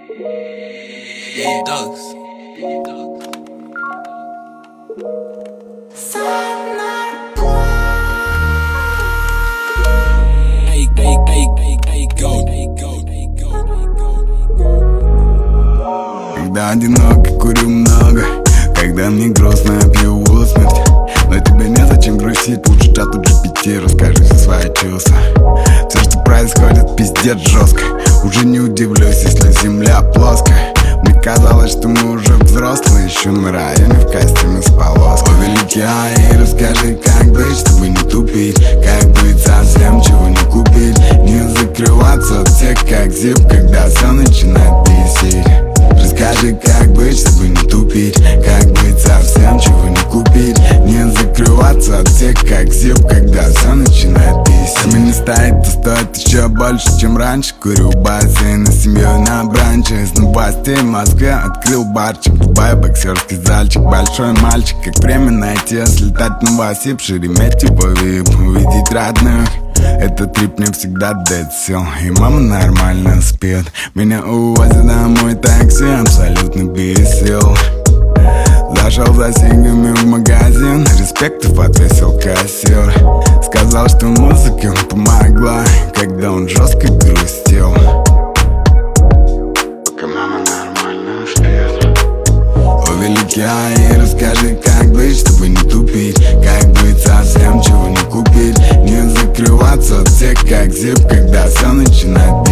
Когда одиноко, курю много. Когда мне грустно, пью усмерть. Но тебе незачем грустить, лучше чату GPT расскажи все свои чувства. Все, что происходит, пиздец жестко. Уже не удивлюсь, если земля плоская. Мне казалось, что мы уже взрослые, еще на районе в костюме с полоской. О, великий Аи, расскажи, как быть, чтобы не тупить. Как быть совсем, чего не купить. Не закрываться от всех, как зип, когда все начинает бесить. Расскажи, как быть, чтобы не тупить. Как быть совсем, чего не купить. Не закрываться от всех, как зип, когда все начинает бесить. Камень не стоит, то стоит еще больше, чем раньше. Курю бассейн, семью на бранче. Из новостей в Москве открыл барчик. Дубай, боксерский зальчик. Большой мальчик, как время найти. Слетать на Новосиб, Шереметьево VIP. Увидеть родных, этот трип мне всегда дает сил. И мама нормально спит. Меня увозят домой такси, абсолютно без сил. Зашел за сингами в магазин, респектов отвесил кассир. Сказал, что музыка помогла, когда он жестко грустил. Пока мама нормально спит. О, великий Аи, расскажи, как быть, чтобы не тупить. Как быть совсем, чего не купить. Не закрываться от всех, как зип, когда все начинает